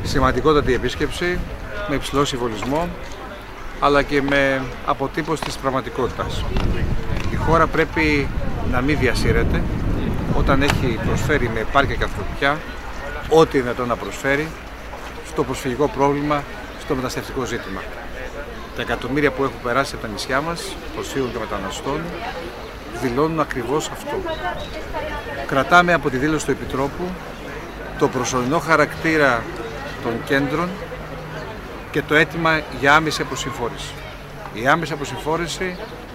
Σημαντικότατη επίσκεψη, με υψηλό συμβολισμό, αλλά και με αποτύπωση της πραγματικότητας. Η χώρα πρέπει να μην διασύρεται όταν έχει προσφέρει με επάρκεια και ανθρωπιά ό,τι δυνατόν να προσφέρει στο προσφυγικό πρόβλημα, στο μεταναστευτικό ζήτημα. Τα εκατομμύρια που έχουν περάσει από τα νησιά μας, προσφύγων και μεταναστών, δηλώνουν ακριβώς αυτό. Κρατάμε από τη δήλωση του Επιτρόπου το προσωρινό χαρακτήρα των κέντρων και το αίτημα για άμεση αποσυμφόρηση. Η άμεση αποσυμφόρηση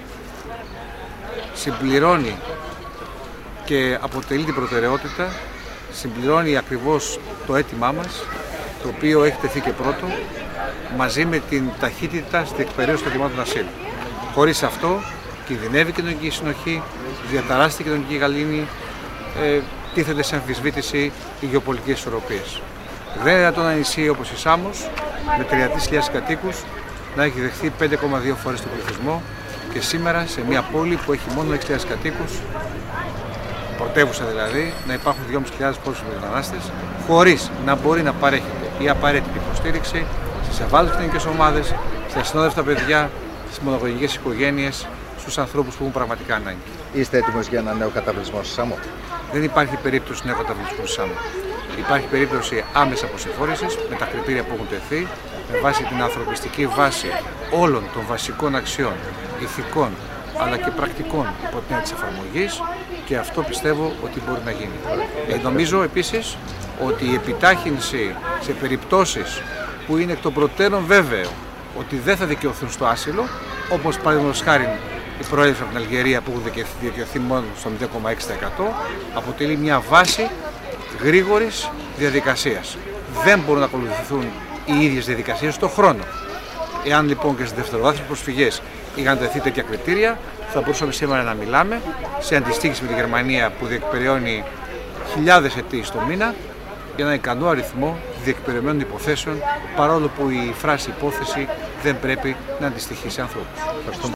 συμπληρώνει και αποτελεί την προτεραιότητα, συμπληρώνει ακριβώς το αίτημά μας, το οποίο έχει τεθεί και πρώτο, μαζί με την ταχύτητα στην εκπαιρέωση των αιτημάτων ασύλου. Χωρίς αυτό κινδυνεύει η κοινωνική συνοχή, διαταράσσεται η κοινωνική γαλήνη, τίθεται σε αμφισβήτηση οι γεωπολιτικές ισορροπίες. Δεν είναι δυνατόν ένα νησί όπως η Σάμος, με 33.000 κατοίκους, να έχει δεχθεί 5,2 φορές τον πληθυσμό και σήμερα σε μια πόλη που έχει μόνο 6.000 κατοίκους, πρωτεύουσα δηλαδή, να υπάρχουν 2.500 πρόσφυγες μετανάστες, χωρίς να μπορεί να παρέχεται η απαραίτητη υποστήριξη στις ευάλωτες κοινωνικές ομάδες, στα ασυνόδευτα παιδιά, στις μονογονικές οικογένειες, στους ανθρώπους που έχουν πραγματικά ανάγκη. Είστε έτοιμος για ένα νέο καταβλισμό στη Σάμο? Δεν υπάρχει περίπτωση νέου καταβλισμού στη Σάμο. Υπάρχει περίπτωση άμεσης αποσυμφόρησης με τα κριτήρια που έχουν τεθεί, με βάση την ανθρωπιστική βάση όλων των βασικών αξιών, ηθικών αλλά και πρακτικών υπό την έννοια της εφαρμογής, και αυτό πιστεύω ότι μπορεί να γίνει. Νομίζω επίσης ότι η επιτάχυνση σε περιπτώσεις που είναι εκ των προτέρων βέβαιο ότι δεν θα δικαιωθούν στο άσυλο, όπως παραδείγματος χάριν οι προέλευση από την Αλγερία που έχουν δικαιωθεί μόνο στο 0,6%, αποτελεί μια βάση γρήγορης διαδικασίας. Δεν μπορούν να ακολουθηθούν οι ίδιες διαδικασίες στον χρόνο. Εάν λοιπόν και στις δευτεροβάθμιες προσφυγές είχαν τεθεί τέτοια κριτήρια, θα μπορούσαμε σήμερα να μιλάμε σε αντιστοίχηση με τη Γερμανία που διεκπεραιώνει χιλιάδες αιτήσεις το μήνα για ένα ικανό αριθμό διεκπεραιωμένων υποθέσεων, παρόλο που η φράση υπόθεση δεν πρέπει να αντιστοιχεί σε ανθρώπους.